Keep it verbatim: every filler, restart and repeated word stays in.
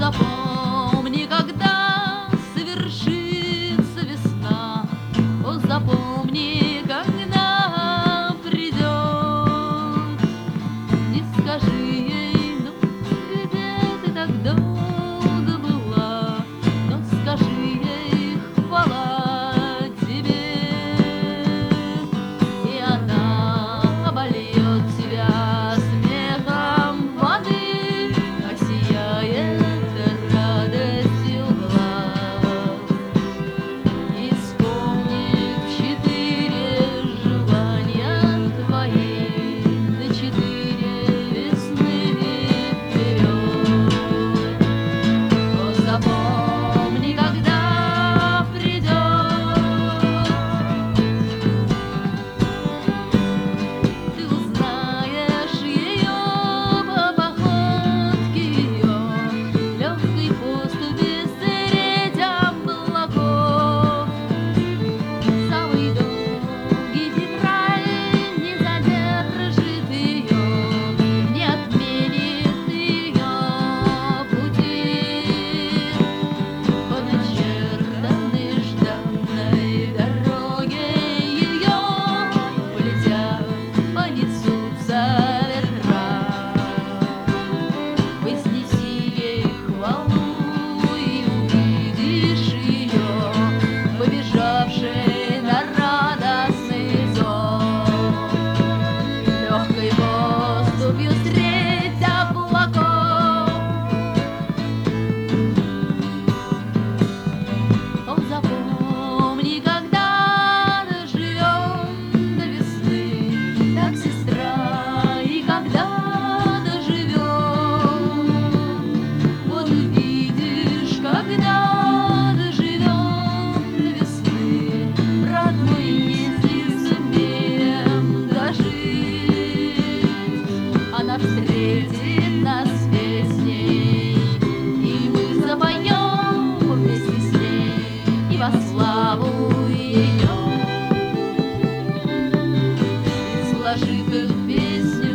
запомни, когда совершится весна, о, запомни, когда придет, не скажи ей, ну где ты так долго была, но скажи ей хвала тебе, и она обольет тебя смехом воды, осияет радостью глаз. И вспомнит четыре желания твои, да четыре весны вперед. О, запомни, когда придет, ты узнаешь ее по походке ее, легкой поступи средь облаков. Самый долгий февраль не задержит ее, не отменит ее пути. По начертанной жданной дороге ее полетят, понесутся ветра. Вознеси ей хвалу и увидишь ее, побежавшей на радостный зов, легкой поступью средь облаков. О, запомни, когда доживем до весны, так, сестра, и когда доживем, вот увидишь, когда доживем до весны, брат мой, если сумеем дожить, она встретит нас песней, и мы запоем вместе с ней и во славу ее. И, сложив эту песню,